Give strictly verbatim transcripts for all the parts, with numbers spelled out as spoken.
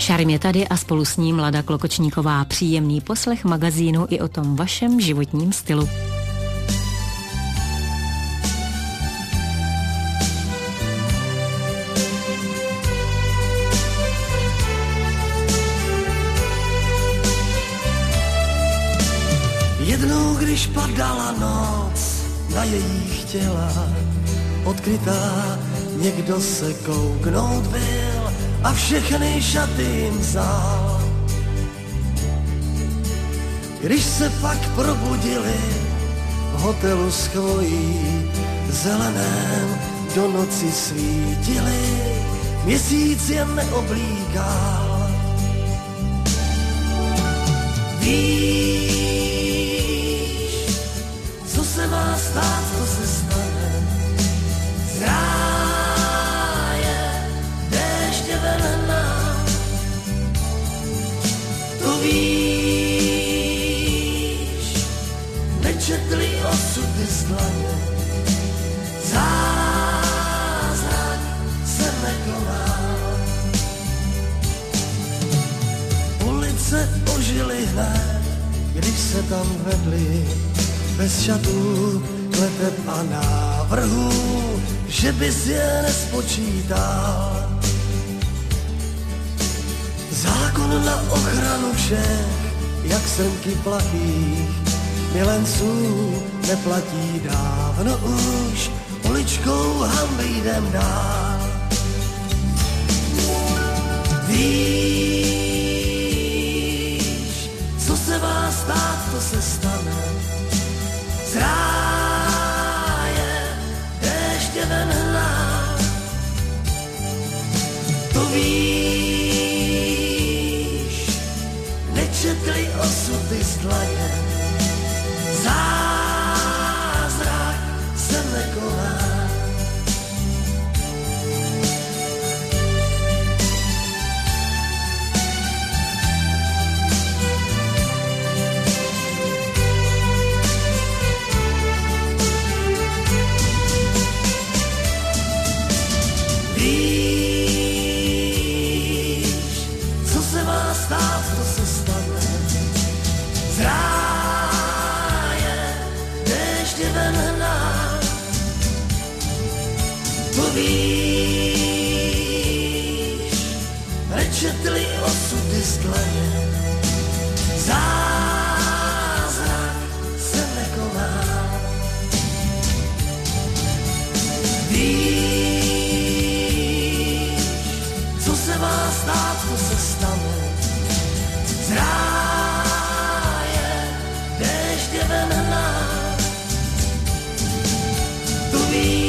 Šarm je tady a spolu s ním Lada Klokočníková. Příjemný poslech magazínu i o tom vašem životním stylu. Jednou, když padala noc na jejich těla, odkrytá, někdo se kouknout byl a všechny šaty jim vzal. Když se pak probudili v hotelu svojí zeleném, do noci svítili, měsíc jen neoblíkal. Víš, co se má stát, to se stane. Z ráje déště ven nám. To víš, nečetli osudy z dlaně. Zázrak se nekoná. Ulice ožily hned, když se tam vedli bez šatů, kleteb a návrhů, že bys je nespočítal. Zákon na ochranu všech, jak srnky plachých milenců, neplatí dávno už, uličkou hanby jdem dál. Víš, co se má stát, to se stane. Z ráje déště ven hnal. To víš, nečetli osudy z dlaně. Zázrak se nekoná. Z ráje déště ven hnal. To víš, nečetli osudy z dlaně. Zázrak se nekoná. Víš, co se má stát, to se stane. Z ráje déště ven hnal. To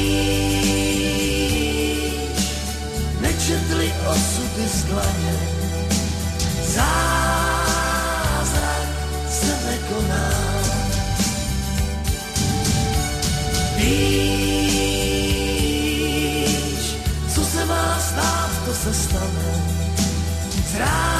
víš, nečetli osudy z dlaně. Zázrak se nekoná. Víš, co se má stát, to se stane. Z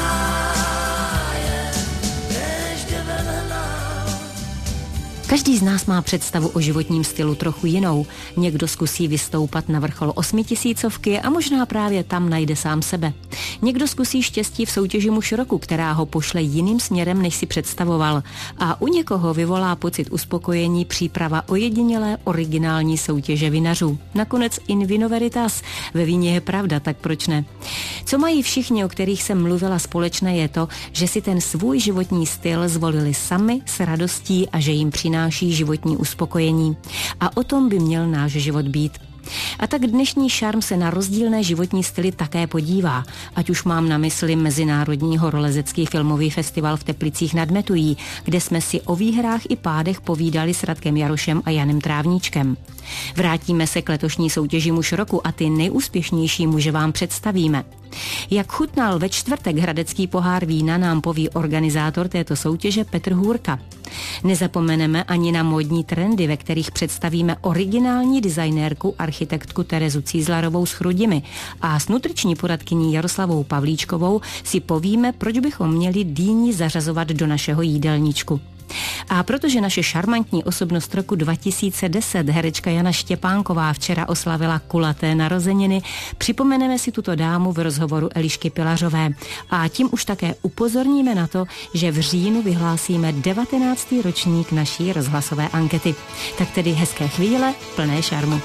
Každý z nás má představu o životním stylu trochu jinou. Někdo zkusí vystoupat na vrchol osmitisícovky a možná právě tam najde sám sebe. Někdo zkusí štěstí v soutěži Muž roku, která ho pošle jiným směrem, než si představoval. A u někoho vyvolá pocit uspokojení příprava ojedinělé originální soutěže vinařů. Nakonec in vino veritas. Ve víně je pravda, tak proč ne? Co mají všichni, o kterých jsem mluvila, společné, je to, že si ten svůj životní styl zvolili sami s radostí a že jim přináší životní uspokojení. A o tom by měl náš život být. A tak dnešní Šarm se na rozdílné životní styly také podívá. Ať už mám na mysli Mezinárodní horolezecký filmový festival v Teplicích nad Metují, kde jsme si o výhrách i pádech povídali s Radkem Jarošem a Janem Trávníčkem. Vrátíme se k letošní soutěži Muž roku a ty nejúspěšnější muže vám představíme. Jak chutnal ve čtvrtek hradecký pohár vína, nám poví organizátor této soutěže Petr Hůrka. Nezapomeneme ani na módní trendy, ve kterých představíme originální designérku architektku Terezu Cízlarovou z Chrudimi a s nutriční poradkyní Jaroslavou Pavlíčkovou si povíme, proč bychom měli dýni zařazovat do našeho jídelníčku. A protože naše šarmantní osobnost roku dva tisíce deset, herečka Jana Štěpánková, včera oslavila kulaté narozeniny, připomeneme si tuto dámu v rozhovoru Elišky Pilařové. A tím už také upozorníme na to, že v říjnu vyhlásíme devatenáctý ročník naší rozhlasové ankety. Tak tedy hezké chvíle, plné šarmu.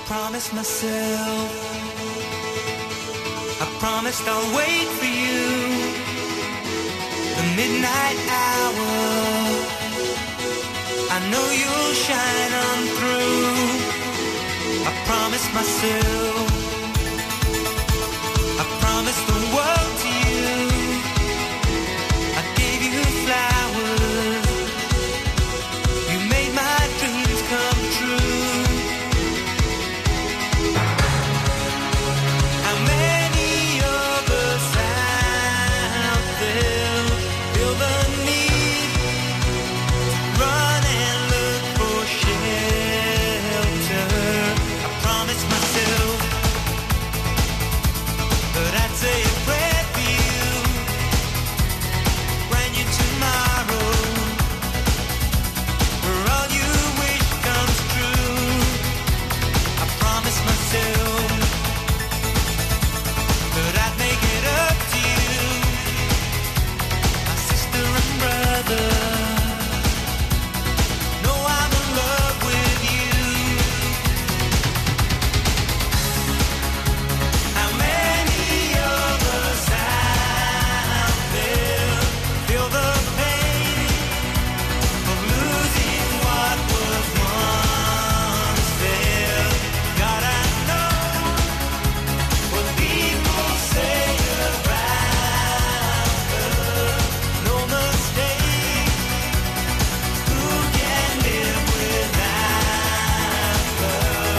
I promised I'll wait for you, the midnight hour. I know you'll shine on through. I promised myself, I promised the world to you. I gave you flowers, you made my dreams come true. How many of us out there feel the need to run and look for shelter? I promised myself that I'd say a prayer for you, brand new tomorrow, where all you wish comes true. I promised myself that I'd make it up to you, my sister and brother. No, I'm in love with you. How many of us out there feel the pain of losing what was once there? God, I know what people say about her. No mistake, who can live without her?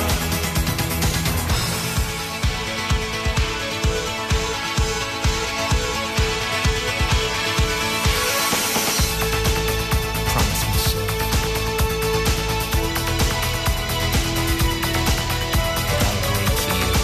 Promise myself that I'll wait for you.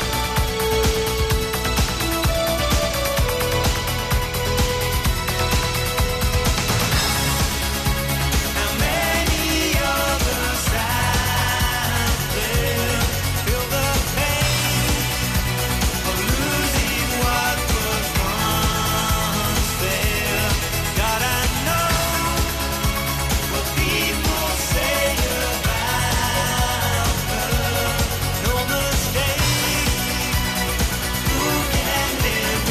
How many of us out there feel the pain of losing what was once there? God, I know what people say about her. No mistake, who can live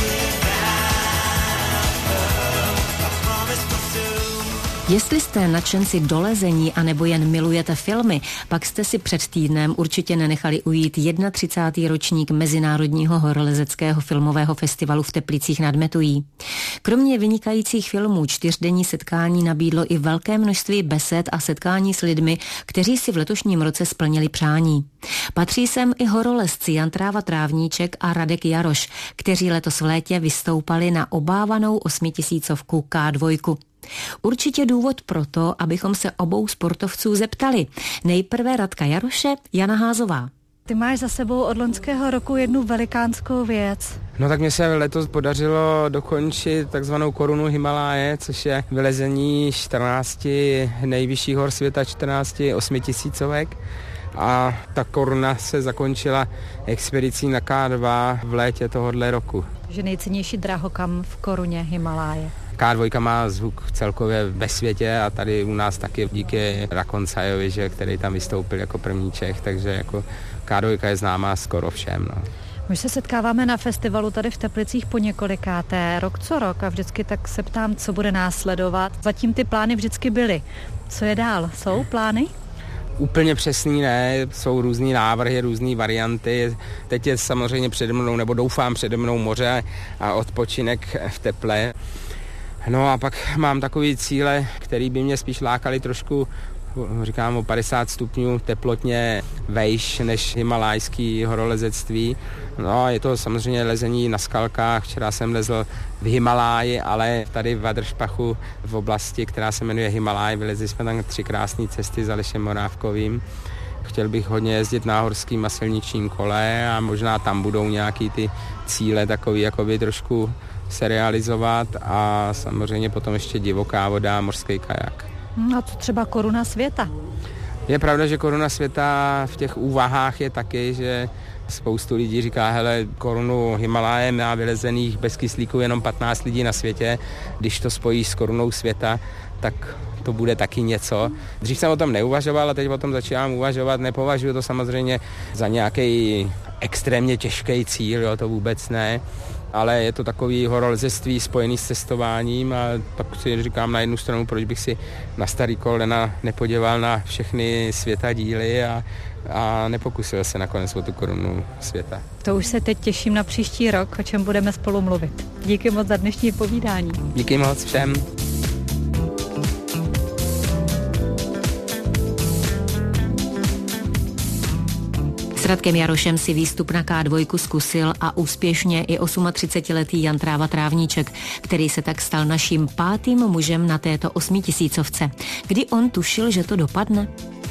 without her? I promised myself. Jestli jste nadšenci dolezení anebo jen milujete filmy, pak jste si před týdnem určitě nenechali ujít třicátý ročník Mezinárodního horolezeckého filmového festivalu v Teplicích nad Metují. Kromě vynikajících filmů čtyřdenní setkání nabídlo i velké množství besed a setkání s lidmi, kteří si v letošním roce splnili přání. Patří sem i horolezci Jan Tráva Trávníček a Radek Jaroš, kteří letos v létě vystoupali na obávanou osmitisícovku K dva. Určitě důvod pro to, abychom se obou sportovců zeptali. Nejprve Radka Jaroše, Jana Házová. Ty máš za sebou od loňského roku jednu velikánskou věc. No tak mně se letos podařilo dokončit takzvanou korunu Himaláje, což je vylezení čtrnácti nejvyšších hor světa, čtrnácti osmitisícovek. A ta koruna se zakončila expedicí na K dva v létě tohohle roku. Že nejcennější drahokam v koruně Himaláje. K dva má zvuk celkově ve světě a tady u nás taky díky Rakoncajovi, že, který tam vystoupil jako první Čech, takže jako K dva je známá skoro všem. No. My se setkáváme na festivalu tady v Teplicích po několikáté, rok co rok, a vždycky tak se ptám, co bude následovat. Zatím ty plány vždycky byly. Co je dál? Jsou plány? Úplně přesný ne, jsou různý návrhy, různý varianty. Teď je samozřejmě přede mnou, nebo doufám přede mnou moře a odpočinek v teple. No a pak mám takový cíle, který by mě spíš lákali trošku, říkám, o padesát stupňů teplotně vejš než himalajský horolezectví. No je to samozřejmě lezení na skalkách. Včera jsem lezl v Himaláji, ale tady v Vadršpachu v oblasti, která se jmenuje Himalaj. Vylezli jsme tam tři krásné cesty za Alešem Morávkovým. Chtěl bych hodně jezdit na horským a silničním kole a možná tam budou nějaký ty cíle takový jakoby trošku se realizovat a samozřejmě potom ještě divoká voda, mořský kajak. A co třeba koruna světa? Je pravda, že koruna světa v těch úvahách je taky, že spoustu lidí říká, hele, korunu Himaláje má vylezených bez kyslíku jenom patnáct lidí na světě. Když to spojí s korunou světa, tak to bude taky něco. Dřív jsem o tom neuvažoval a teď o tom začínám uvažovat. Nepovažuji to samozřejmě za nějaký extrémně těžký cíl, jo, to vůbec ne. Ale je to takový horolezectví spojený s cestováním a pak si říkám na jednu stranu, proč bych si na starý kolena nepodíval na všechny světa díly a, a nepokusil se nakonec o tu korunu světa. To už se teď těším na příští rok, o čem budeme spolu mluvit. Díky moc za dnešní povídání. Díky moc všem. S Radkem Jarošem si výstup na ká dva zkusil a úspěšně i třicetiosmiletý Jan Tráva Trávníček, který se tak stal naším pátým mužem na této osmitisícovce. Kdy on tušil, že to dopadne?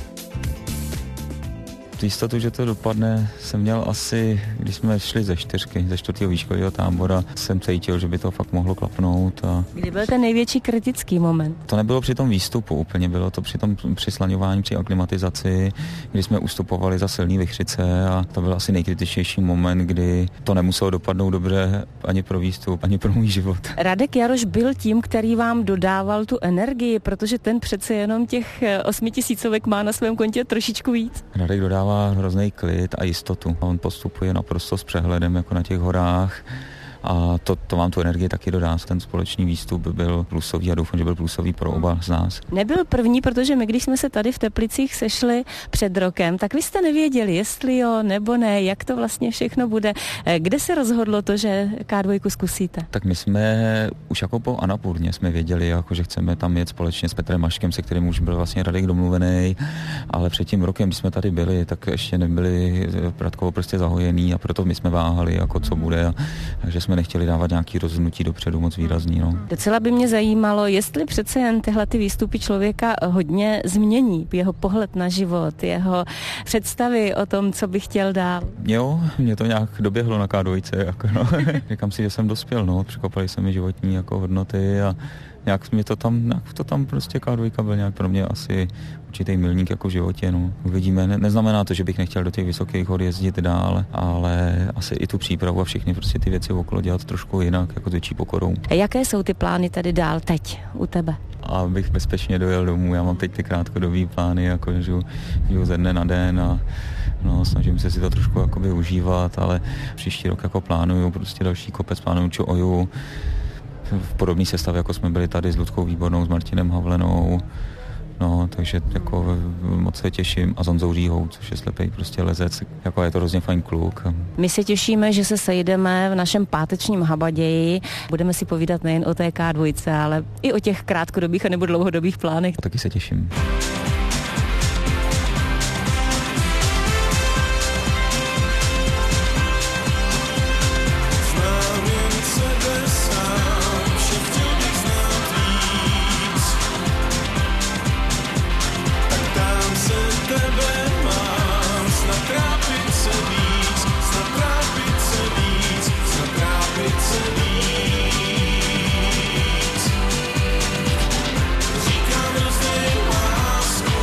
Jistotu, že to dopadne, jsem měl asi, když jsme šli ze čtyřky, ze čtvrtého výškového tábora, jsem cítil, že by to fakt mohlo klapnout. A kdy byl ten největší kritický moment? To nebylo při tom výstupu úplně, bylo to při tom přislaňování, při aklimatizaci, kdy jsme ustupovali za silný vichřice a to byl asi nejkritičtější moment, kdy to nemuselo dopadnout dobře ani pro výstup, ani pro můj život. Radek Jaroš byl tím, který vám dodával tu energii, protože ten přece jenom těch osmitisícovek má na svém kontě trošičku víc. Radek dodává hrozný klid a jistotu. On postupuje naprosto s přehledem jako na těch horách a to, to vám tu energii taky dodá. Ten společný výstup byl plusový a doufám, že byl plusový pro oba z nás. Nebyl první, protože my, když jsme se tady v Teplicích sešli před rokem, tak vy jste nevěděli, jestli jo nebo ne, jak to vlastně všechno bude. Kde se rozhodlo to, že ká dva zkusíte? Tak my jsme už jako po Annapurně jsme věděli, jako, že chceme tam jet společně s Petrem Maškem, se kterým už byl vlastně Radek domluvený, ale před tím rokem, když jsme tady byli, tak ještě nebyli Radkovo prostě zahojený a proto my jsme váhali, jako co bude a že jsme nechtěli dávat nějaký rozhodnutí dopředu moc výrazný. No. Docela by mě zajímalo, jestli přece jen tyhle ty výstupy člověka hodně změní, jeho pohled na život, jeho představy o tom, co by chtěl dál. Jo, mě to nějak doběhlo na ká dva, jako no. Říkám si, že jsem dospěl, no, překvapaly se mi životní jako hodnoty a nějak mě to tam, nějak to tam prostě ká dva byl nějak pro mě asi určitý milník jako v životě, no. Uvidíme, ne, neznamená to, že bych nechtěl do těch vysokých hor jezdit dál, ale asi i tu přípravu a všechny prostě ty věci okolo dělat trošku jinak, jako s větší pokorou. A jaké jsou ty plány tady dál teď u tebe? Abych bezpečně dojel domů, já mám teď ty krátkodobý plány, jako žiju, žiju ze dne na den a no, snažím se si to trošku jakoby užívat, ale příští rok jako plánuju prostě další kopec, plánuju Čuoju, v podobné sestavě, jako jsme byli tady s Ludkou Výbornou, s Martinem Havlenou, no, takže jako moc se těším a s Honzou Říhou, což je slepej prostě lezec, jako je to hrozně fajn kluk. My se těšíme, že se sejdeme v našem pátečním Habaději, budeme si povídat nejen o té ká dva, ale i o těch krátkodobých a nebo dlouhodobých plánech. Taky se těším. Říkám, rozdej lásku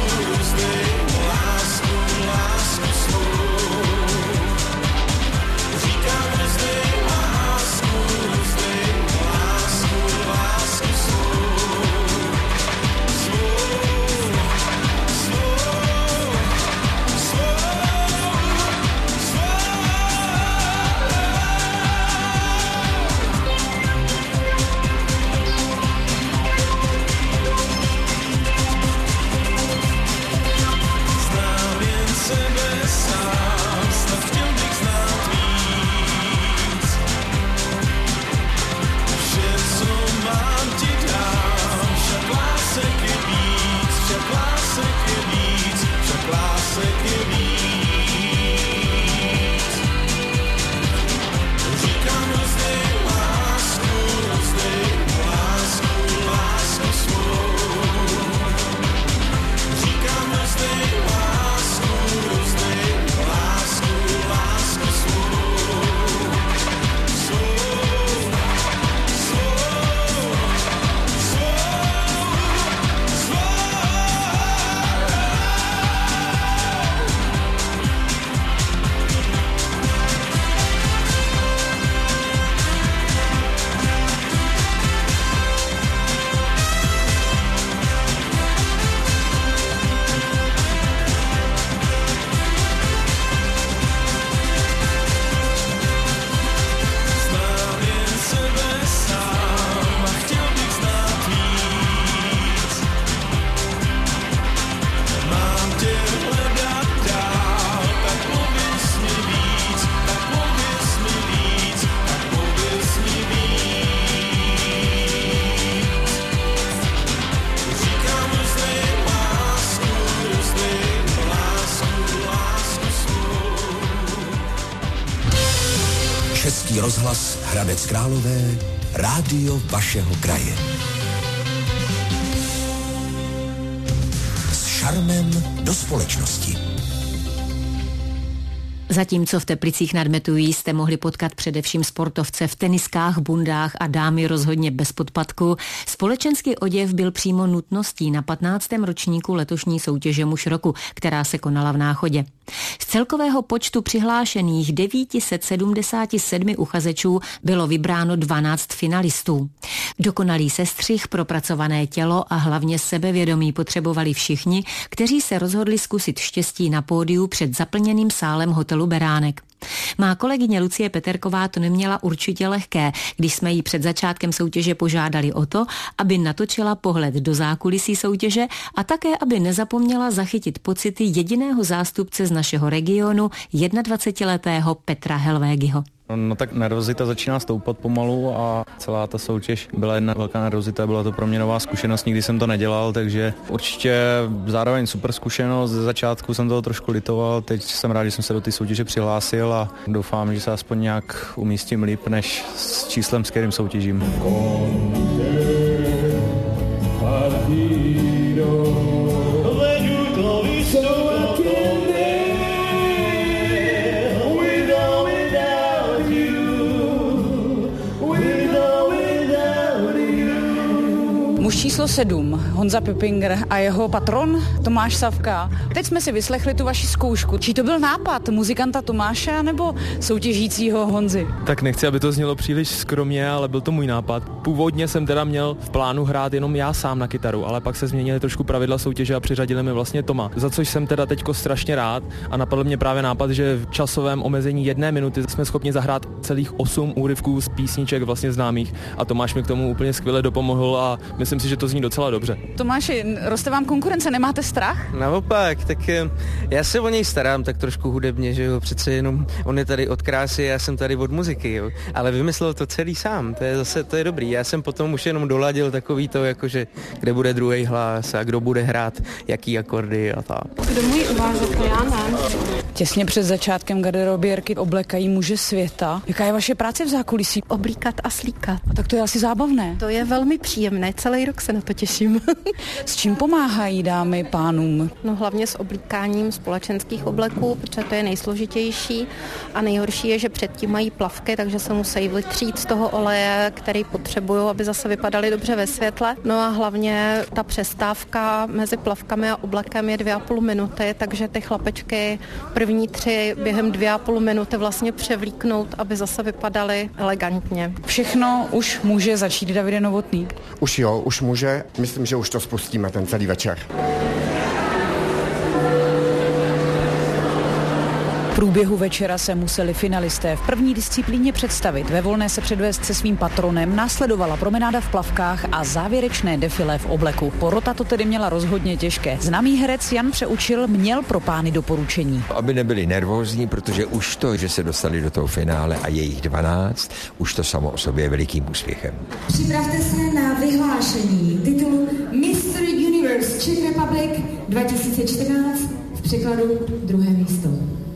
Český rozhlas Hradec Králové, rádio vašeho kraje. S šarmem do společnosti. Zatímco v Teplicích nad Metují jste mohli potkat především sportovce v teniskách, bundách a dámy rozhodně bez podpatku, společenský oděv byl přímo nutností na patnáctém ročníku letošní soutěže Muž roku, která se konala v Náchodě. Z celkového počtu přihlášených devět set sedmdesát sedm uchazečů bylo vybráno dvanáct finalistů. Dokonalý sestřih, propracované tělo a hlavně sebevědomí potřebovali všichni, kteří se rozhodli zkusit štěstí na pódiu před zaplněným sálem hotelu Beránek. Má kolegyně Lucie Peterková to neměla určitě lehké, když jsme jí před začátkem soutěže požádali o to, aby natočila pohled do zákulisí soutěže a také, aby nezapomněla zachytit pocity jediného zástupce z našeho regionu, jednadvacetiletého Petra Helvégyho. No tak nervozita začíná stoupat pomalu a celá ta soutěž byla jedna velká nervozita, byla to pro mě nová zkušenost, nikdy jsem to nedělal, takže určitě zároveň super zkušenost, ze začátku jsem toho trošku litoval, teď jsem rád, že jsem se do té soutěže přihlásil a doufám, že se aspoň nějak umístím líp, než s číslem, s kterým soutěžím. Muž číslo sedm, Honza Pippinger a jeho patron Tomáš Savka. Teď jsme si vyslechli tu vaši zkoušku. Či to byl nápad muzikanta Tomáše nebo soutěžícího Honzy? Tak nechci, aby to znělo příliš skromně, ale byl to můj nápad. Původně jsem teda měl v plánu hrát jenom já sám na kytaru, ale pak se změnily trošku pravidla soutěže a přiřadili mi vlastně Toma. Za což jsem teda teďko strašně rád a napadl mě právě nápad, že v časovém omezení jedné minuty jsme schopni zahrát celých osm úryvků z písniček vlastně známých a Tomáš mi k tomu úplně skvěle dopomohl a myslím si, že to zní docela dobře. Tomáši, roste vám konkurence, nemáte strach? Naopak, tak já se o něj starám tak trošku hudebně, že jo, přece jenom on je tady od krásy, já jsem tady od muziky, jo, ale vymyslel to celý sám, to je zase, to je dobrý, já jsem potom už jenom doladil takový to, jakože kde bude druhý hlas a kdo bude hrát jaký akordy a tak. Kdo můj uvážet, to já ne. Těsně před začátkem garderobierky oblekají muže světa. Jaká je vaše práce v zákulisí? Oblíkat a slíkat. A tak to je asi zábavné. To je velmi příjemné, celý rok se na to těším. S čím pomáhají dámy pánům? No hlavně s oblíkáním společenských obleků, protože to je nejsložitější a nejhorší je, že předtím mají plavky, takže se musí vytřít z toho oleje, který potřebují, aby zase vypadaly dobře ve světle. No a hlavně ta přestávka mezi plavkami a oblekem je dvě a půl minuty, takže ty chlapečky první tři během dvě a půl minuty vlastně převlíknout, aby zase vypadaly elegantně. Všechno už může začít Davide Novotný? Už jo, už může. Myslím, že už to spustíme ten celý večer. V průběhu večera se museli finalisté v první disciplíně představit. Ve volné se předvést se svým patronem, následovala promenáda v plavkách a závěrečné defilé v obleku. Porota to tedy měla rozhodně těžké. Známý herec Jan Přeučil měl pro pány doporučení. Aby nebyli nervózní, protože už to, že se dostali do toho finále a je jich dvanáct, už to samo o sobě je velikým úspěchem. Připravte se na vyhlášení titulu mister Universe Czech Republic dva tisíce čtrnáct, v překladu druhé místo.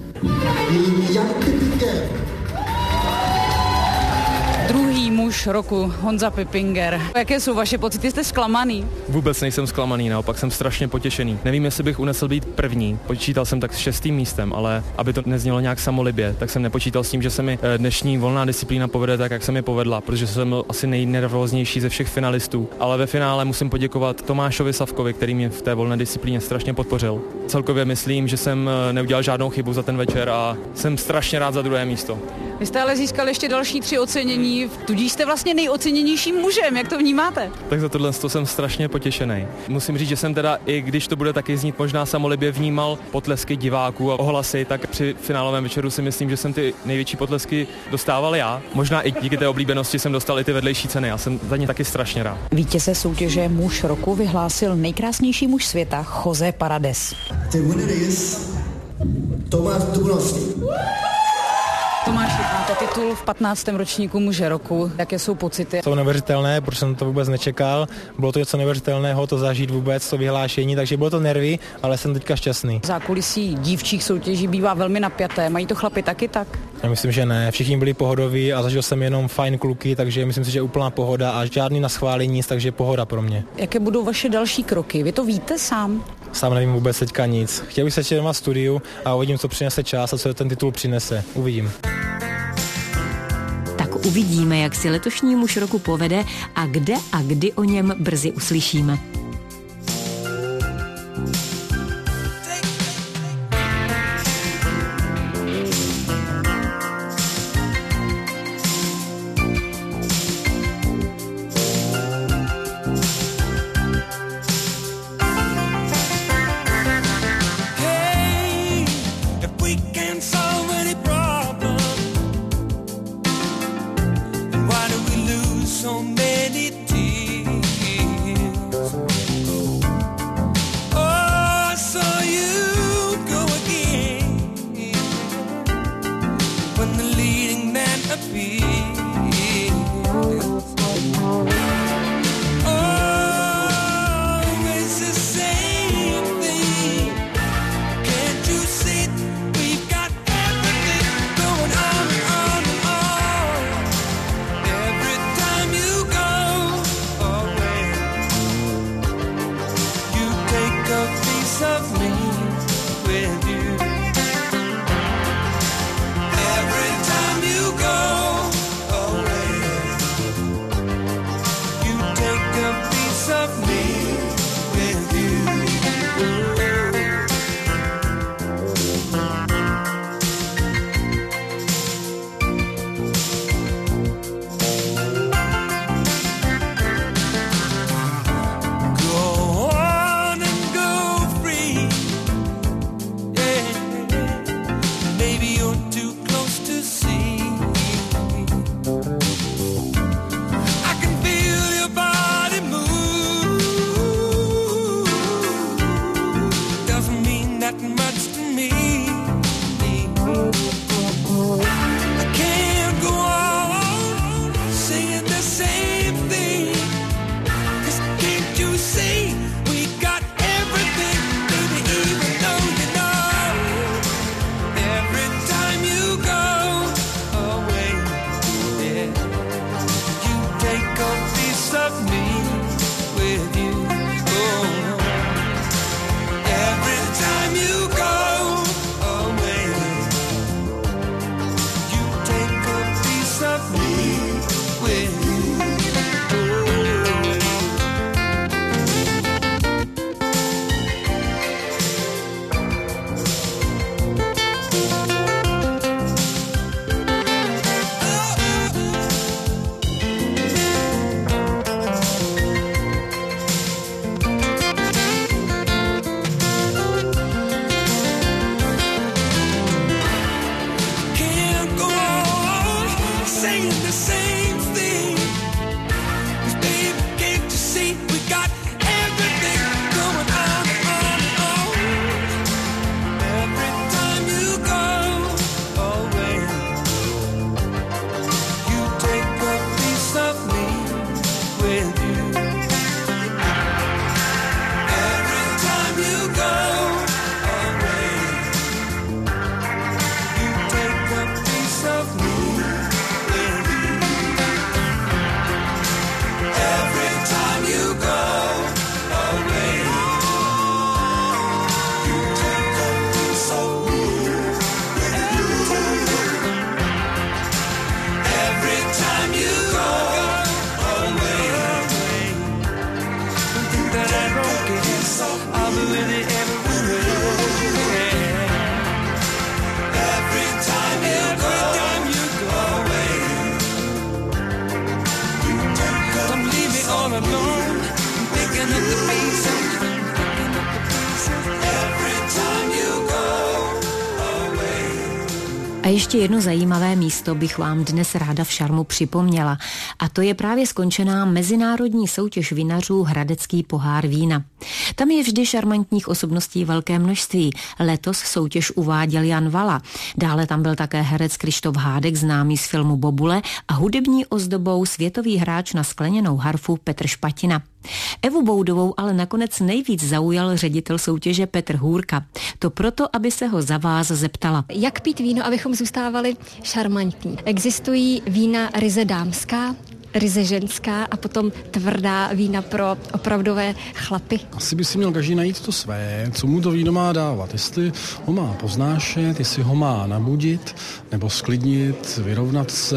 Druhý muž roku, Honza Pippinger. Jaké jsou vaše pocity? Jste zklamaný? Vůbec nejsem zklamaný, naopak jsem strašně potěšený. Nevím, jestli bych unesl být první. Počítal jsem tak s šestým místem, ale aby to neznělo nějak samolibě, tak jsem nepočítal s tím, že se mi dnešní volná disciplína povede tak, jak se mi povedla, protože jsem byl asi nejnervóznější ze všech finalistů. Ale ve finále musím poděkovat Tomášovi Savkovi, který mě v té volné disciplíně strašně podpořil. Celkově myslím, že jsem neudělal žádnou chybu za ten večer a jsem strašně rád za druhé místo. Vy jste ale získal ještě další tři ocenění, tudíž jste vlastně nejoceněnějším mužem, jak to vnímáte? Tak za tohle jsem strašně potěšený. Musím říct, že jsem teda, i když to bude taky znít možná samolibě, vnímal potlesky diváků a ohlasy, tak při finálovém večeru si myslím, že jsem ty největší potlesky dostával já. Možná i díky té oblíbenosti jsem dostal i ty vedlejší ceny, já jsem za ně taky strašně rád. Vítěze soutěže Muž roku vyhlásil nejkrásnější muž světa José Paredes. The winner is Tomáš Dubrovský. Tomáši, máte titul v patnáctém ročníku muže roku. Jaké jsou pocity? Jsou neuvěřitelné, protože jsem to vůbec nečekal. Bylo to něco neuvěřitelného, to zažít vůbec, to vyhlášení, takže bylo to nervy, ale jsem teďka šťastný. Zákulisí dívčích soutěží bývá velmi napjaté. Mají to chlapi taky tak? Já myslím, že ne. Všichni byli pohodoví a zažil jsem jenom fajn kluky, takže myslím si, že úplná pohoda a žádný naschválení nic, takže pohoda pro mě. Jaké budou vaše další kroky? Vy to víte sám? Sám nevím vůbec teďka nic. Chtěl bych se ještě doma studiu a uvidím, co přinese čas a co ten titul přinese. Uvidím. Tak uvidíme, jak si letošní muž roku povede a kde a kdy o něm brzy uslyšíme. Every time you A ještě jedno zajímavé místo bych vám dnes ráda v Šarmu připomněla. A to je právě skončená mezinárodní soutěž vinařů Hradecký pohár vína. Tam je vždy šarmantních osobností velké množství. Letos soutěž uváděl Jan Vala. Dále tam byl také herec Krištof Hádek, známý z filmu Bobule, a hudební ozdobou světový hráč na skleněnou harfu Petr Špatina. Evu Boudovou ale nakonec nejvíc zaujal ředitel soutěže Petr Hůrka. To proto, aby se ho za vás zeptala. Jak pít víno, abychom zůstávali šarmantní? Existují vína ryze dámská, ryze ženská a potom tvrdá vína pro opravdové chlapy? Asi by si měl každý najít to své, co mu to víno má dávat. Jestli ho má poznášet, jestli ho má nabudit, nebo sklidnit, vyrovnat se,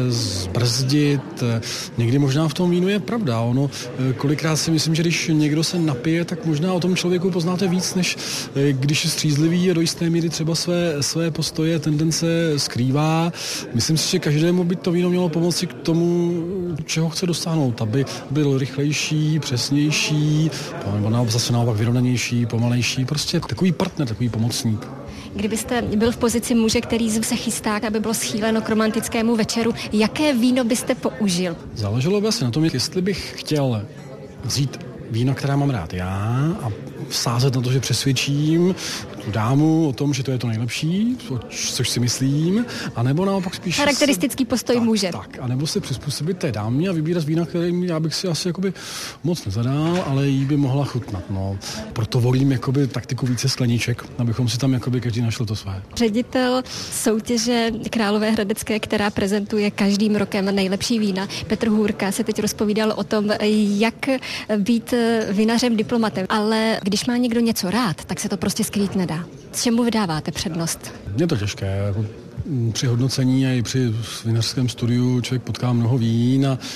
zbrzdit. Někdy možná v tom vínu je pravda. Ono, kolikrát si myslím, že když někdo se napije, tak možná o tom člověku poznáte víc, než když je střízlivý a do jisté míry třeba své, své postoje, tendence skrývá. Myslím si, že každému by to víno mělo pomoci k tomu, čeho chce dosáhnout, aby byl rychlejší, přesnější, nebo zase naopak vyrovnanější, pomalejší, prostě takový partner, takový pomocník. Kdybyste byl v pozici muže, který se chystá, aby bylo schýleno k romantickému večeru, jaké víno byste použil? Záleželo by asi na tom, jestli bych chtěl vzít víno, která mám rád já, a sázet na to, že přesvědčím tu dámu o tom, že to je to nejlepší, což si myslím, anebo naopak spíš... Charakteristický se... postoj tak, muže. Tak, anebo se přizpůsobit té dámě a vybírat vína, které já bych si asi jakoby moc nezadal, ale jí by mohla chutnat. No. Proto volím jakoby taktiku více skleníček, abychom si tam jakoby každý našli to své. Ředitel soutěže Králové hradecké, která prezentuje každým rokem nejlepší vína, Petr Hůrka, se teď rozpovídal o tom, jak být vinařem diplomatem, ale když má někdo něco rád, tak se to prostě skrýt nedá. S čemu vydáváte přednost? Je to těžké. Jako při hodnocení a i při vinařském studiu člověk potká mnoho vín a,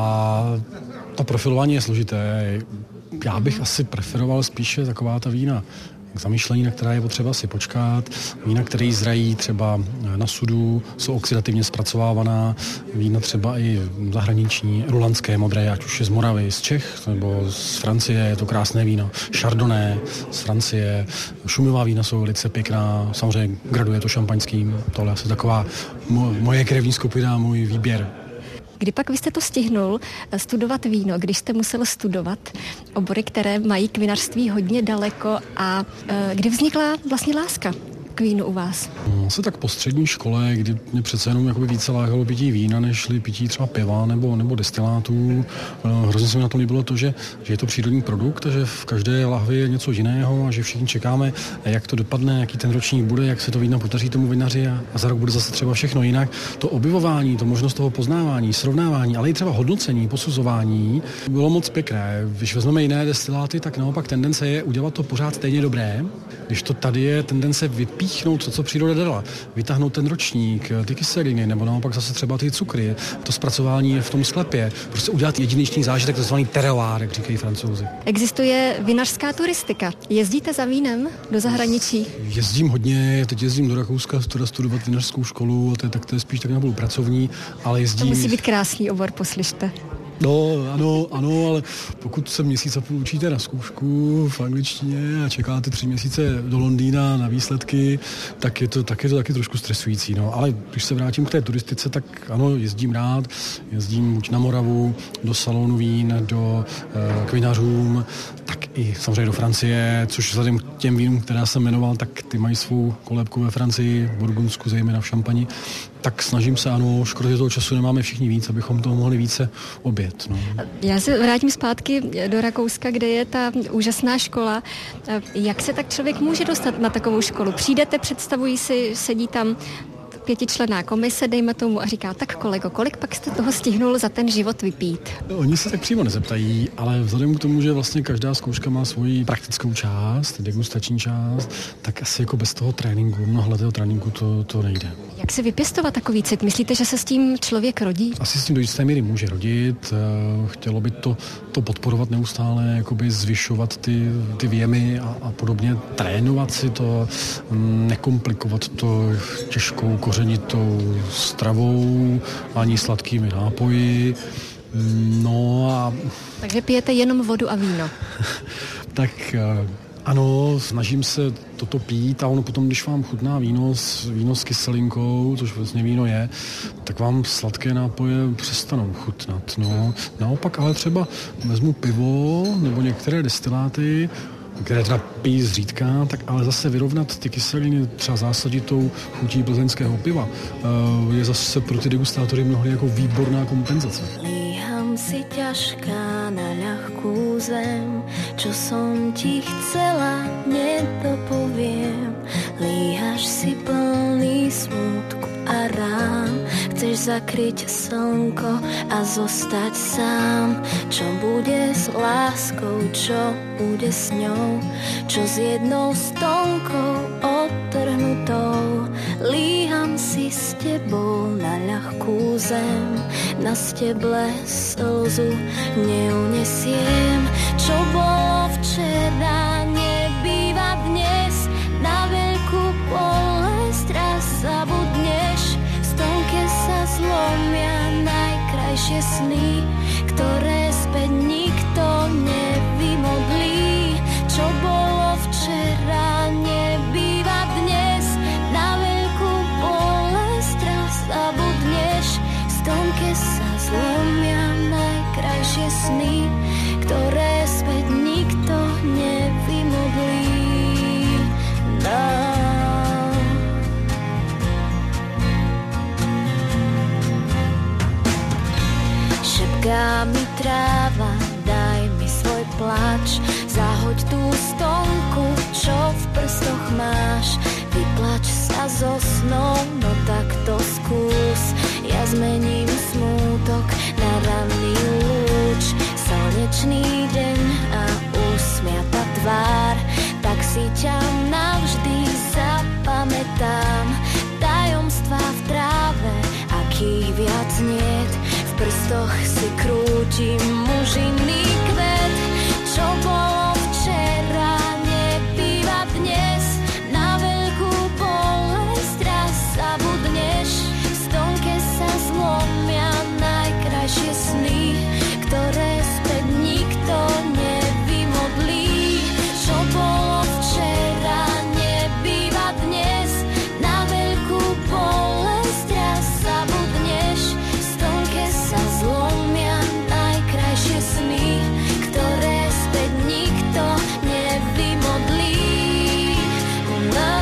a to profilování je složité. Já bych asi preferoval spíše taková ta vína k zamýšlení, na která je potřeba si počkat. Vína, které zrají třeba na sudu, jsou oxidativně zpracovávaná. Vína třeba i zahraniční, rulandské, modré, ať už je z Moravy, z Čech nebo z Francie, je to krásné víno. Chardonnay z Francie. Šumivá vína jsou velice pěkná. Samozřejmě graduje to šampaňským. Tohle je asi taková moje krevní skupina, můj výběr. Kdy pak vy jste to stihnul studovat víno, když jste musel studovat obory, které mají k vinařství hodně daleko, a e, kdy vznikla vlastně láska k vínu u vás? Asi tak po střední škole, kdy mě přece jenom jakoby více lákalo pití vína, nežli pití třeba piva nebo, nebo destilátů. Hrozně se mi na tom líbilo to, že, že je to přírodní produkt, že v každé lahvi je něco jiného a že všichni čekáme, jak to dopadne, jaký ten ročník bude, jak se to víno podaří tomu vinaři a, a za rok bude zase třeba všechno jinak. To objevování, to možnost toho poznávání, srovnávání, ale i třeba hodnocení, posuzování bylo moc pěkné. Když vezmeme jiné destiláty, tak naopak tendence je udělat to pořád stejně dobré, když to tady je tendence vypíchnout to, co příroda dala, vytáhnout ten ročník, ty kyseliny, nebo naopak zase třeba ty cukry. To zpracování je v tom sklepě. Prostě udělat jedinečný zážitek, takzvaný terroir, jak říkají Francouzi. Existuje vinařská turistika. Jezdíte za vínem do zahraničí? Jezdím hodně, teď jezdím do Rakouska teda studovat vinařskou školu, a to je, tak to je spíš tak nebudu pracovní, ale jezdím... To musí být krásný obor, poslyšte. No, ano, ano, ale pokud se měsíc a půl učíte na zkoušku v angličtině a čekáte tři měsíce do Londýna na výsledky, tak je to, tak je to taky trošku stresující. No. Ale když se vrátím k té turistice, tak ano, jezdím rád, jezdím buď na Moravu, do salonu vín, do e, k vinařům, tak i samozřejmě do Francie, což vzhledem k těm vínům, která jsem jmenoval, tak ty mají svou kolébku ve Francii, v Burgundsku, zejména v Šampani. Tak snažím se, ano, škoda, že toho času nemáme všichni víc, abychom toho mohli více obět. No. Já se vrátím zpátky do Rakouska, kde je ta úžasná škola. Jak se tak člověk může dostat na takovou školu? Přijdete, představují si, sedí tam pětičlenná komise, dejme tomu, a říká, tak kolego, kolik pak jste toho stihnul za ten život vypít? Oni se tak přímo nezeptají, ale vzhledem k tomu, že vlastně každá zkouška má svoji praktickou část, degustační část, tak asi jako bez toho tréninku, mnohaletého tréninku to, to nejde. Jak se vypěstovat takový cit? Myslíte, že se s tím člověk rodí? Asi s tím do jisté míry může rodit. Chtělo by to, to podporovat neustále, jakoby zvyšovat ty, ty věmy a, a podobně, trénovat si to, nekomplikovat to těžkou kořenitou stravou, ani sladkými nápoji. No a... Takže pijete jenom vodu a víno? Tak Ano, snažím se toto pít a ono potom, když vám chutná víno s, víno s kyselinkou, což vlastně víno je, tak vám sladké nápoje přestanou chutnat. No. Naopak ale třeba vezmu pivo nebo některé destiláty, které teda pijí zřídka, tak ale zase vyrovnat ty kyseliny třeba zásaditou chutí plzeňského piva je zase pro ty degustátory mnohdy jako výborná kompenzace. Líham si ťažká na ľahkú zem, čo som ti chcela, nedopoviem. Líhaš si plný smútku a rán, chceš zakryť slnko a zostať sám. Čo bude s láskou, čo bude s ňou, čo s jednou stonkou odtrhnutou. Líham si s tebou na ľahkú zem, na steble slzu neunesiem. Čo bolo včera, nebýva dnes, na veľkú bolesť raz zabudneš. V stonke sa zlomia najkrajšie sny, ktoré späť nikto nevymodlí. Čo bolo včera, nebýva dnes, na veľkú bolesť raz zabudneš. V stonke sa zlomia najkrajšie sny, ktoré späť nikto nevymodlí. No. Šepká mi tráva, daj mi svoj plač, zahoď tú stonku, čo v prstoch máš. Vyplač sa so snou, no tak to skús. Ja zmením smútok na ranný lúč. Slnečný deň a usmiata tvár, tak si ťa navždy zapamätám. Tajomstvá v tráve, akých viac niet, v prstoch si krútim mužinný kvet. Čo bolo včera, nebýva dnes, na veľkú bolesť raz zabudneš. V stonke sa zlomia najkrajšie sny, ktoré späť nikto nevymodlí. Čo bolo včera, nebýva dnes, na veľkú bolesť raz zabudneš. V stonke sa zlomia najkrajšie sny, ktoré späť nikto nevymodlí. No.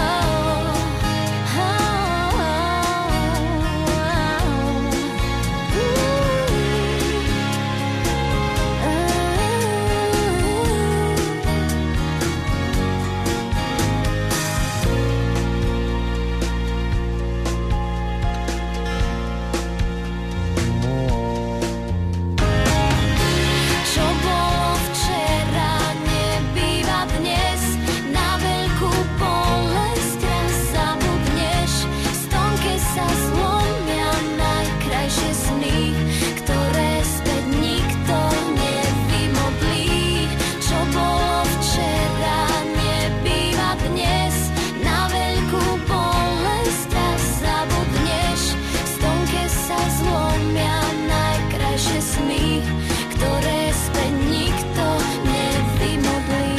Čo bolo včera, nebýva dnes, na veľkú bolesť raz zabudneš. V stonke sa zlomia najkrajšie sny, ktoré späť nikto nevymodlí. Čo bolo včera, nebýva dnes, na veľkú bolesť raz zabudneš. V stonke sa zlomia najkrajšie sny, ktoré späť nikto nevymodlí.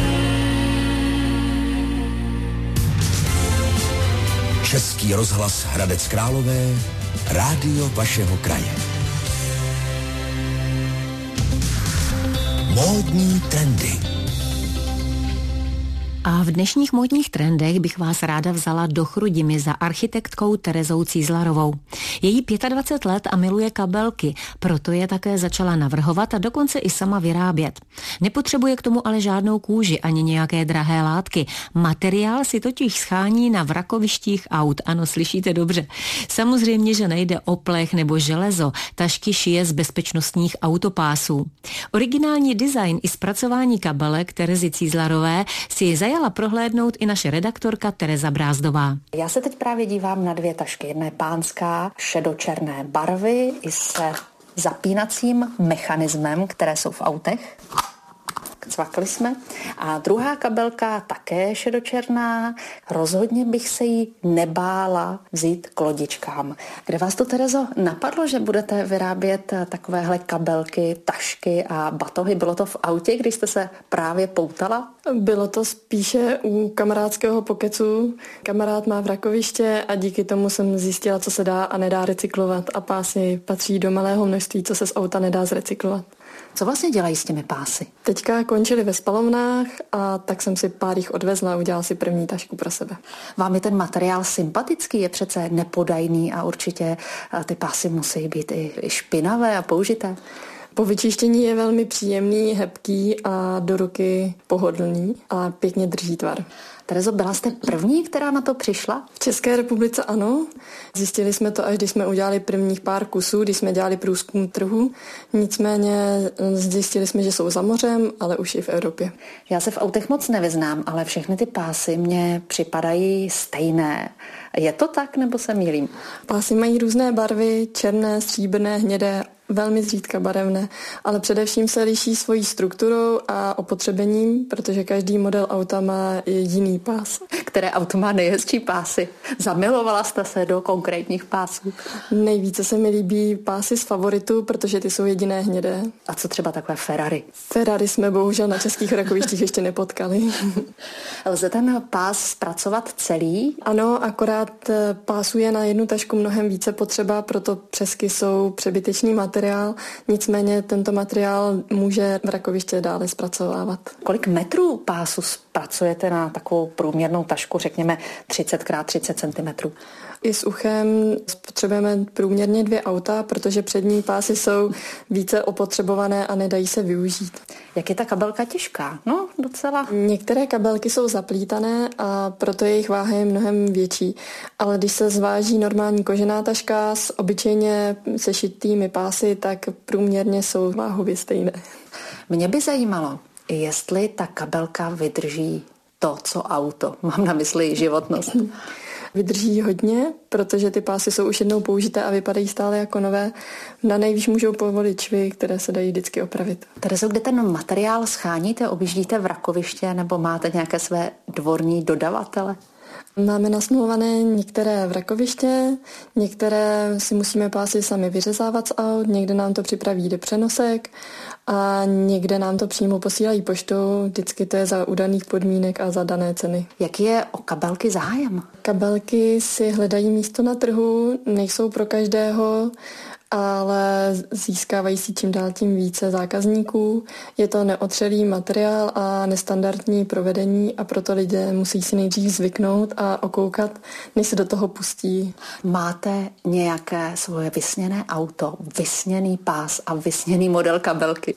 Český rozhlas Hradec Králové, rádio vašeho kraje. Módní trendy. A v dnešních módních trendech bych vás ráda vzala do Chrudimi za architektkou Terezou Cízlarovou. Je jí dvacet pět let a miluje kabelky, proto je také začala navrhovat a dokonce i sama vyrábět. Nepotřebuje k tomu ale žádnou kůži ani nějaké drahé látky. Materiál si totiž schání na vrakovištích aut. Ano, slyšíte dobře. Samozřejmě, že nejde o plech nebo železo. Tašky šije z bezpečnostních autopásů. Originální design i zpracování kabelek Terezy Cízlarové si zajala prohlédnout i naše redaktorka Tereza Brázdová. Já se teď právě dívám na dvě tašky. Jedna je pánská, šedočerné barvy i se zapínacím mechanismem, které jsou v autech. cvakli jsme. A druhá kabelka také šedočerná. Rozhodně bych se jí nebála vzít k lodičkám. Kde vás to, Terezo, napadlo, že budete vyrábět takovéhle kabelky, tašky a batohy? Bylo to v autě, když jste se právě poutala? Bylo to spíše u kamarádského pokecu. Kamarád má vrakoviště a díky tomu jsem zjistila, co se dá a nedá recyklovat. A pásy patří do malého množství, co se z auta nedá zrecyklovat. Co vlastně dělají s těmi pásy? Teďka končili ve spalovnách a tak jsem si pár jich odvezla a udělala si první tašku pro sebe. Vám je ten materiál sympatický, je přece nepodajný a určitě ty pásy musí být i špinavé a použité. Po vyčištění je velmi příjemný, hebký a do ruky pohodlný a pěkně drží tvar. Terezo, byla jste první, která na to přišla? V České republice ano. Zjistili jsme to, až když jsme udělali prvních pár kusů, když jsme dělali průzkum trhu. Nicméně zjistili jsme, že jsou za mořem, ale už i v Evropě. Já se v autech moc nevyznám, ale všechny ty pásy mně připadají stejné. Je to tak, nebo se mýlím? Pásy mají různé barvy, černé, stříbrné, hnědé, velmi zřídka barevné, ale především se liší svojí strukturou a opotřebením, protože každý model auta má jiný pás. Které auto má nejhezčí pásy? Zamilovala jste se do konkrétních pásů? Nejvíce se mi líbí pásy z favoritu, protože ty jsou jediné hnědé. A co třeba takové Ferrari? Ferrari jsme bohužel na českých rakovištích ještě nepotkali. Lze ten pás zpracovat celý? Ano, akorát pásů je na jednu tašku mnohem více potřeba, proto přesky jsou přebytečný materiál, nicméně tento materiál může v rakoviště dále zpracovávat. Kolik metrů pásu zpracujete na takovou průměrnou tašku, řekněme třicet krát třicet centimetrů? I s uchem spotřebujeme průměrně dvě auta, protože přední pásy jsou více opotřebované a nedají se využít. Jak je ta kabelka těžká? No, docela. Některé kabelky jsou zaplítané a proto jejich váha je mnohem větší. Ale když se zváží normální kožená taška s obyčejně sešitými pásy, tak průměrně jsou váhově stejné. Mě by zajímalo, jestli ta kabelka vydrží to, co auto. Mám na mysli životnost. Vydrží hodně, protože ty pásy jsou už jednou použité a vypadají stále jako nové. Na nejvíc můžou povolit švy, které se dají vždycky opravit. Terezo, kde ten materiál scháníte? Objíždíte vrakoviště nebo máte nějaké své dvorní dodavatele? Máme nasmluvané některé vrakoviště, některé si musíme pásy sami vyřezávat z aut, někde nám to připraví do přenosek a někde nám to přímo posílají poštou, vždycky to je za udaných podmínek a za dané ceny. Jaký je o kabelky zájem? Kabelky si hledají místo na trhu, nejsou pro každého, ale získávají si čím dál tím více zákazníků. Je to neotřelý materiál a nestandardní provedení a proto lidé musí si nejdřív zvyknout a okoukat, než se do toho pustí. Máte nějaké svoje vysněné auto, vysněný pás a vysněný model kabelky?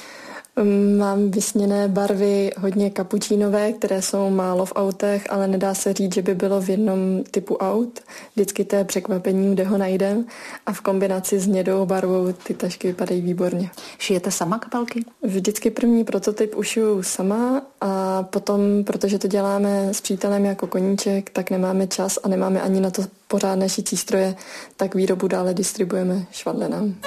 Mám vysněné barvy hodně kapučínové, které jsou málo v autech, ale nedá se říct, že by bylo v jednom typu aut. Vždycky to je překvapení, kde ho najdem a v kombinaci s hnědou barvou ty tašky vypadají výborně. Šijete sama kabelky? Vždycky první prototyp ušiju sama a potom, protože to děláme s přítelem jako koníček, tak nemáme čas a nemáme ani na to pořádné šicí stroje, tak výrobu dále distribuujeme švadlenám.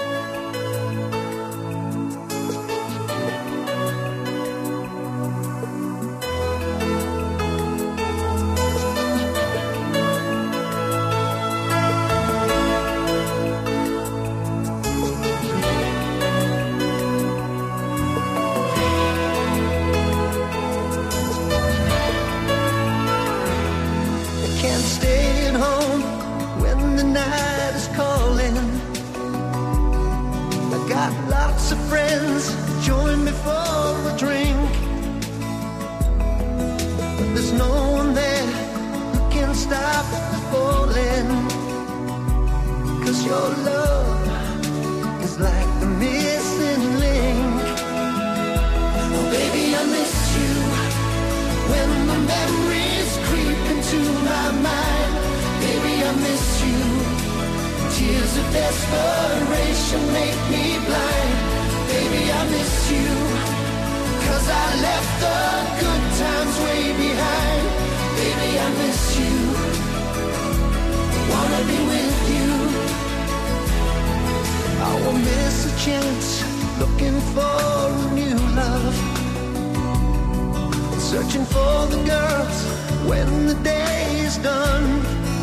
searching for the girls when the day is done.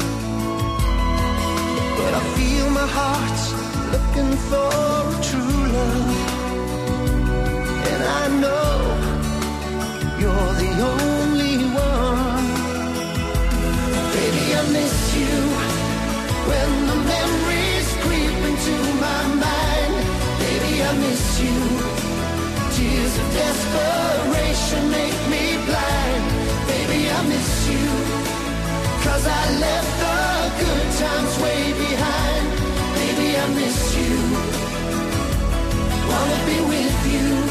But I feel my heart's looking for a true love, and I know you're the only one. Baby, I miss you when the memories creep into my mind. Baby, I miss you. Tears of desperation make me blind. Baby, I miss you, 'cause I left the good times way behind. Baby, I miss you, wanna be with you.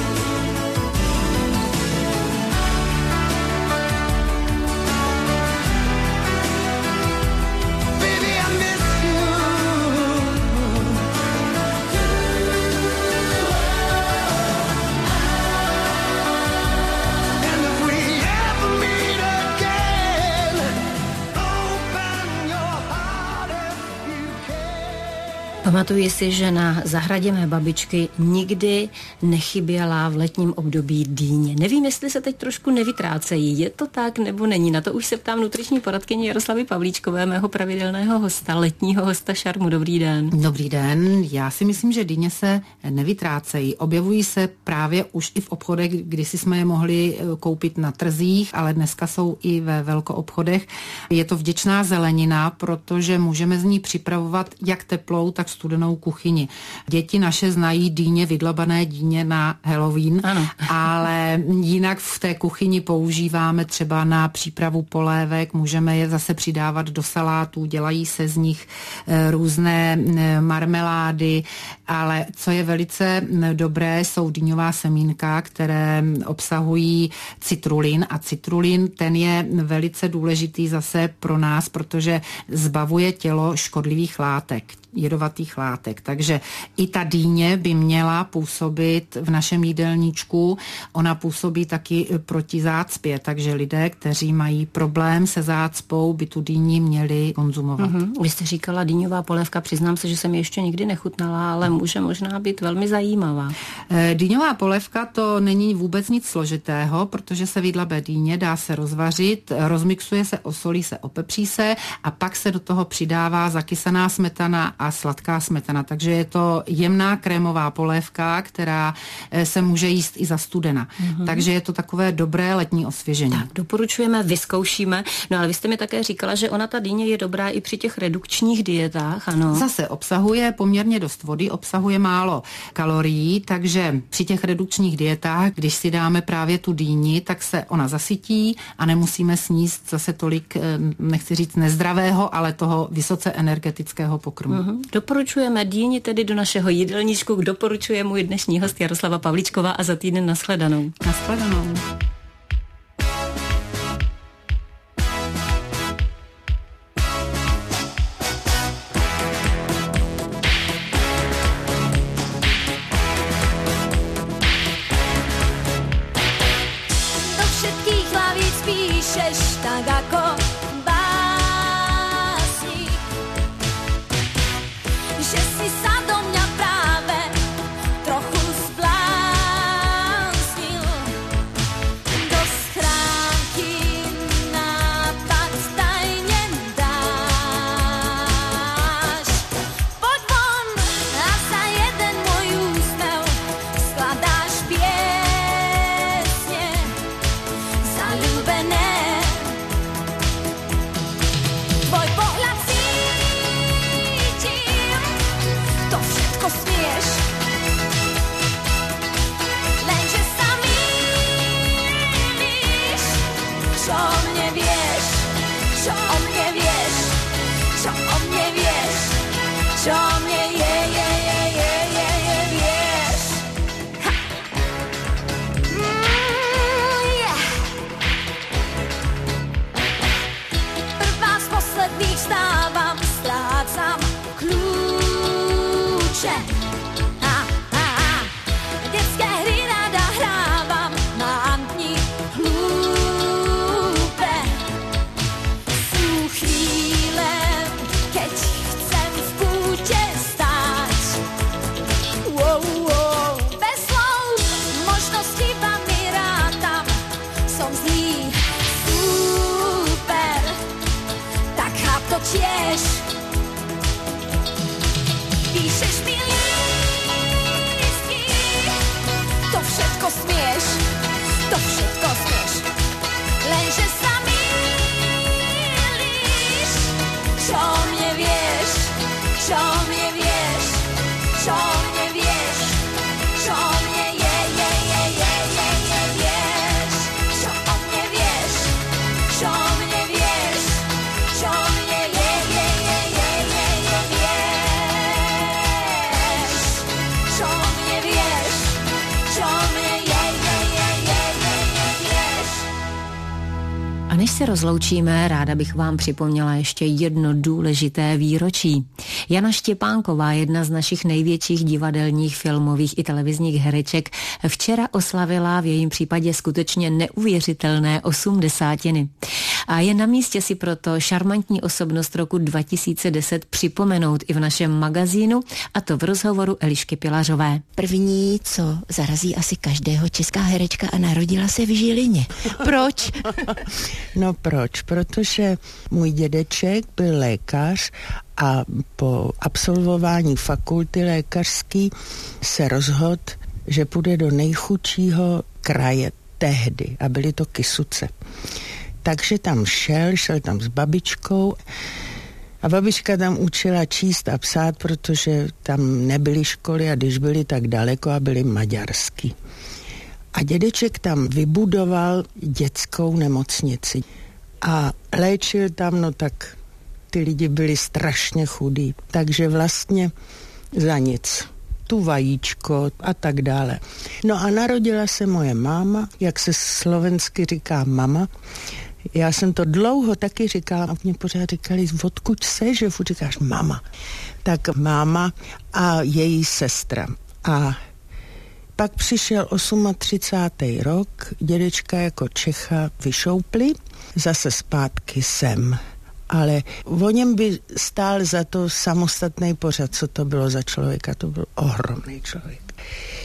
Pamatuji si, že na zahradě mé babičky nikdy nechyběla v letním období dýně. Nevím, jestli se teď trošku nevytrácejí. Je to tak, nebo není? Na to už se ptám nutriční poradkyně Jaroslavy Pavlíčkové, mého pravidelného hosta, letního hosta Šarmu. Dobrý den. Dobrý den. Já si myslím, že dýně se nevytrácejí. Objevují se právě už i v obchodech, kdy si jsme je mohli koupit na trzích, ale dneska jsou i ve velkoobchodech. Je to vděčná zelenina, protože můžeme z ní připravovat jak teplou, tak studenou kuchyni. Děti naše znají dýně, vydlabané dýně na Halloween, ano. Ale jinak v té kuchyni používáme třeba na přípravu polévek, můžeme je zase přidávat do salátů, dělají se z nich různé marmelády, ale co je velice dobré, jsou dýňová semínka, které obsahují citrulin a citrulin, ten je velice důležitý zase pro nás, protože zbavuje tělo škodlivých látek, jedovatých látek. Takže i ta dýně by měla působit v našem jídelníčku. Ona působí taky proti zácpě, takže lidé, kteří mají problém se zácpou, by tu dýni měli konzumovat. Mm-hmm. Vy jste říkala dýňová polévka, přiznám se, že jsem ji ještě nikdy nechutnala, ale může možná být velmi zajímavá. Dýňová polévka to není vůbec nic složitého, protože se vydlabe dýně, dá se rozvařit, rozmixuje se, osolí se, opepří se a pak se do toho přidává zakysaná smetana a sladká smetana, takže je to jemná krémová polévka, která se může jíst i za studena. Mm-hmm. Takže je to takové dobré letní osvěžení. Tak, doporučujeme, vyzkoušíme. No ale vy jste mi také říkala, že ona ta dýně je dobrá i při těch redukčních dietách, ano. Zase obsahuje poměrně dost vody, obsahuje málo kalorií, takže při těch redukčních dietách, když si dáme právě tu dýni, tak se ona zasytí a nemusíme sníst zase tolik, nechci říct nezdravého, ale toho vysoce energetického pokrmu. Mm-hmm. Doporučujeme dýni tedy do našeho jídelníčku, doporučuje můj dnešní host Jaroslava Pavlíčková a za týden nashledanou. Nashledanou. Do všetkých hlavíc píšeš tak ako básnik, že si sa do mňa práve trochu zbláznil. se rozloučíme, ráda bych vám připomněla ještě jedno důležité výročí. Jana Štěpánková, jedna z našich největších divadelních, filmových i televizních hereček, včera oslavila v jejím případě skutečně neuvěřitelné osmdesátiny. A je na místě si proto šarmantní osobnost roku dva tisíce deset připomenout i v našem magazínu, a to v rozhovoru Elišky Pilařové. První, co zarazí asi každého, česká herečka a narodila se v Žilině. Proč? No proč? Protože můj dědeček byl lékař a po absolvování fakulty lékařský se rozhodl, že půjde do nejchudšího kraje tehdy a byly to Kysuce. Takže tam šel, šel tam s babičkou a babička tam učila číst a psát, protože tam nebyly školy a když byly tak daleko a byly maďarský. A dědeček tam vybudoval dětskou nemocnici a léčil tam, no tak ty lidi byli strašně chudí, takže vlastně za nic. Tu vajíčko a tak dále. No a narodila se moje máma, jak se slovensky říká mama. Já jsem to dlouho taky říkala a mě pořád říkali, odkud se, že furt říkáš mama. Tak máma a její sestra. A pak přišel třicátý osmý rok, dědečka jako Čecha vyšoupli, zase zpátky sem. Ale o něm by stál za to samostatný pořad, co to bylo za člověka. To byl ohromný člověk.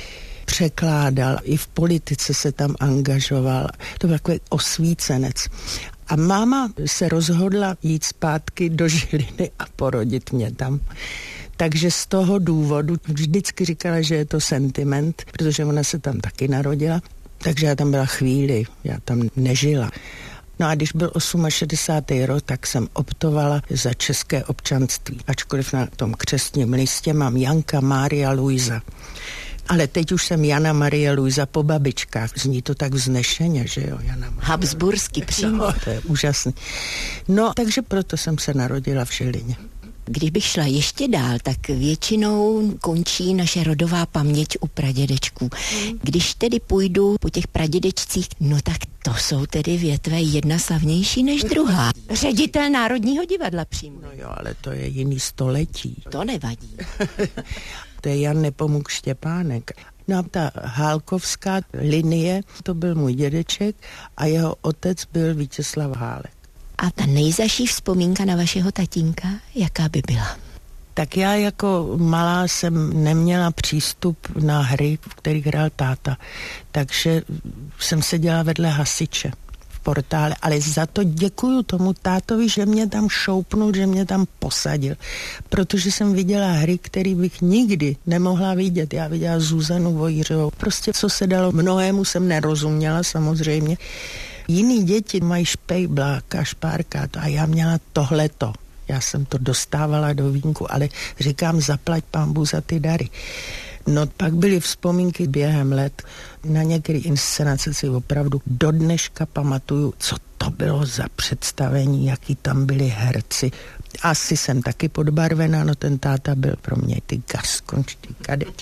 Překládal, i v politice se tam angažoval. To byl takový osvícenec. A máma se rozhodla jít zpátky do Žiliny a porodit mě tam. Takže z toho důvodu vždycky říkala, že je to sentiment, protože ona se tam taky narodila. Takže já tam byla chvíli, já tam nežila. No a když byl šedesátý osmý rok, tak jsem optovala za české občanství. Ačkoliv na tom křestním listě mám Janka Mária Luisa. Ale teď už jsem Jana Marie Luisa po babičkách. Zní to tak vznešeně, že jo, Jana Marie. Habsburský přímo. No, to je úžasný. No, takže proto jsem se narodila v Žilině. Když bych šla ještě dál, tak většinou končí naše rodová paměť u pradědečků. Když tedy půjdu po těch pradědečcích, no tak to jsou tedy větve jedna slavnější než druhá. Ředitel Národního divadla přímo. No jo, ale to je jiný století. To nevadí. To je Jan Nepomuk Štěpánek. No a ta hálkovská linie, to byl můj dědeček a jeho otec byl Vítězslav Hálek. A ta nejzaší vzpomínka na vašeho tatínka, jaká by byla? Tak já jako malá jsem neměla přístup na hry, v kterých hrál táta, takže jsem seděla vedle hasiče v portále, ale za to děkuju tomu tátovi, že mě tam šoupnul, že mě tam posadil, protože jsem viděla hry, které bych nikdy nemohla vidět. Já viděla Zuzanu Vojířovou, prostě co se dalo, mnohému jsem nerozuměla samozřejmě. Jiný děti mají špejbláka, špárka a já měla tohleto. Já jsem to dostávala do vínku, ale říkám, zaplať pánbu za ty dary. No pak byly vzpomínky během let. Na některé inscenace si opravdu do dneška pamatuju, co to bylo za představení, jaký tam byli herci. Asi jsem taky podbarvená, no ten táta byl pro mě ty gaskonští kadeti.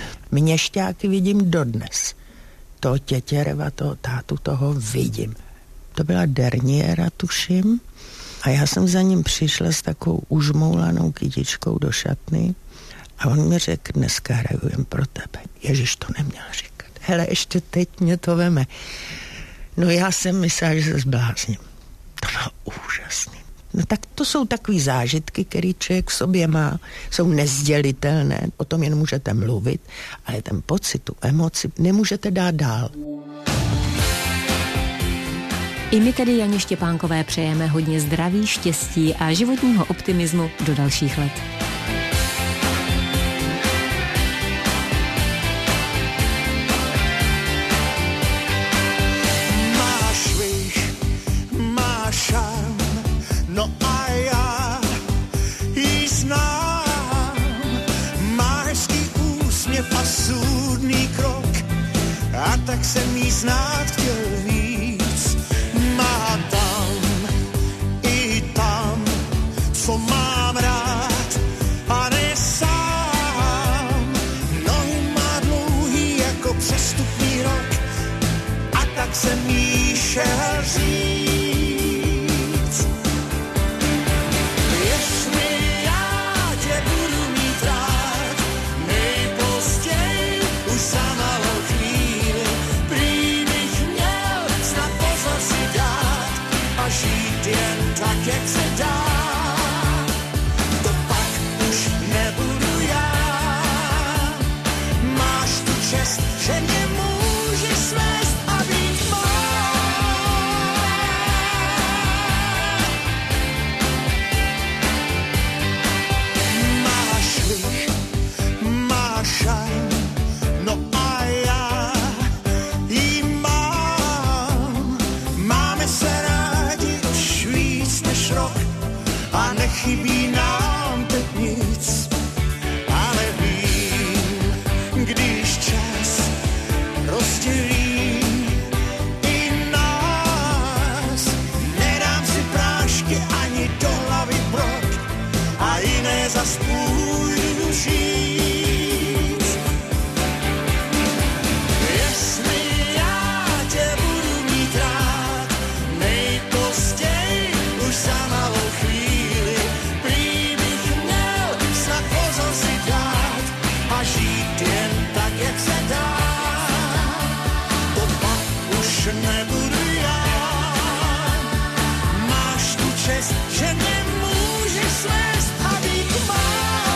Měšťáky vidím dodnes. Toho Tětěreva, toho tátu, toho vidím. To byla derniéra, tuším, a já jsem za ním přišla s takovou užmoulanou kytičkou do šatny a on mi řekl, dneska hraju jen pro tebe. Ježiš, to neměl říkat. Hele, ještě teď mě to veme. No já jsem myslela, že se zblázním. To bylo úžasný. No tak to jsou takový zážitky, který člověk v sobě má, jsou nezdělitelné, o tom jen můžete mluvit, ale ten pocit, tu emoci nemůžete dát dál. I my tedy Janě Štěpánkové přejeme hodně zdraví, štěstí a životního optimismu do dalších let. Máš vých, máš šarm, no a já jí znám. Má hezký úsměv a soudný krok, a tak jsem jí znát chtěl víc. Má tam i tam, co mám rád, a ne sám. Nohy má dlouhý jako přestupný rok, a tak jsem jí šel říct. zas půjdu říct. Jestli já tě budu mít rád, nejpozději už za malou chvíli, prý bych měl snad pozor si dát a žít jen tak, jak se dá. To pak už nebudu já, máš tu čest, že nemůžeš svést a být má.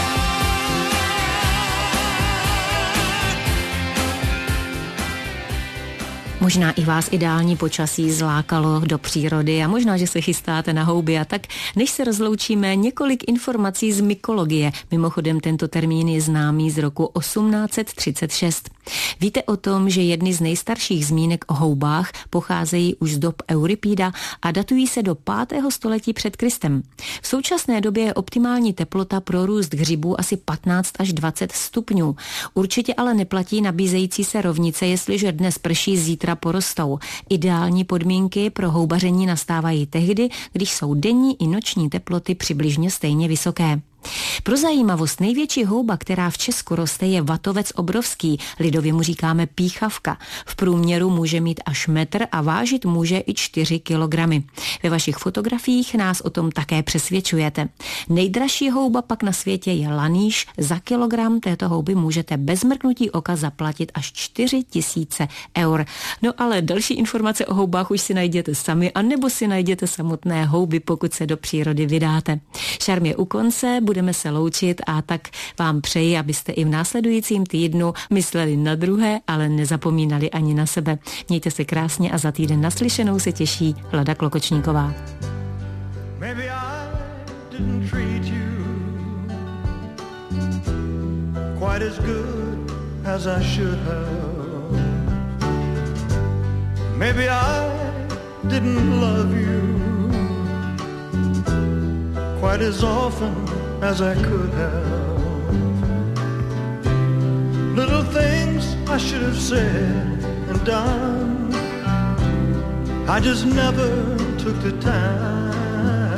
Možná i vás ideální počasí zlákalo do přírody a možná, že se chystáte na houby a tak, než se rozloučíme, několik informací z mykologie. Mimochodem tento termín je známý z roku osmnáct set třicet šest. Víte o tom, že jedny z nejstarších zmínek o houbách pocházejí už z dob Euripida a datují se do pátého století před Kristem. V současné době je optimální teplota pro růst hřibů asi patnáct až dvacet stupňů. Určitě ale neplatí nabízející se rovnice, jestliže dnes prší, zítra porostou. Ideální podmínky pro houbaření nastávají tehdy, když jsou denní i noční teploty přibližně stejně vysoké. Pro zajímavost, největší houba, která v Česku roste, je vatovec obrovský, lidově mu říkáme píchavka. V průměru může mít až metr a vážit může i čtyři kilogramy. Ve vašich fotografiích nás o tom také přesvědčujete. Nejdražší houba pak na světě je laníš. Za kilogram této houby můžete bez mrknutí oka zaplatit až čtyři tisíce eur. No ale další informace o houbách už si najděte sami, anebo si najděte samotné houby, pokud se do přírody vydáte. Šarm je u konce, budeme se loučit a tak vám přeji, abyste i v následujícím týdnu mysleli na druhé, ale nezapomínali ani na sebe. Mějte se krásně a za týden naslyšenou se těší Vlada Klokočníková. Maybe I didn't treat you quite as good as I should have. Maybe I didn't love you quite as often as I could have. Little things I should have said and done, I just never took the time.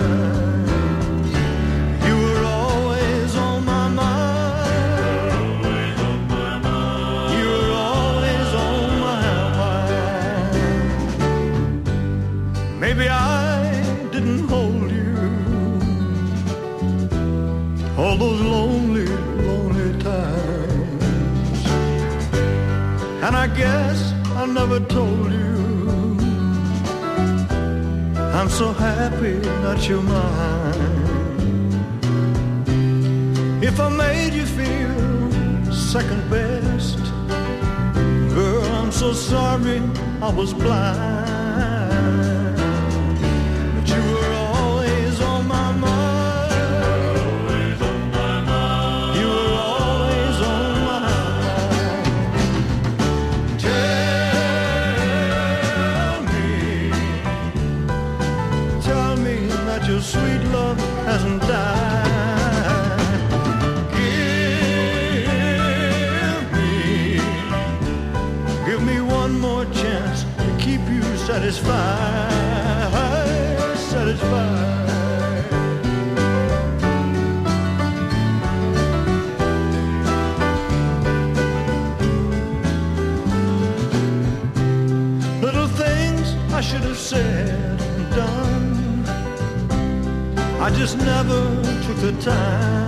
You were always on my mind. Always on my mind. You were always on my mind. Maybe I didn't hold you all those lonely, lonely times. And I guess I never told you I'm so happy that you're mine. If I made you feel second best, girl, I'm so sorry I was blind. But you were always on my mind. Your sweet love hasn't died. Give me, give me one more chance to keep you satisfied, satisfied. Little things I should have said and done, I just never took the time.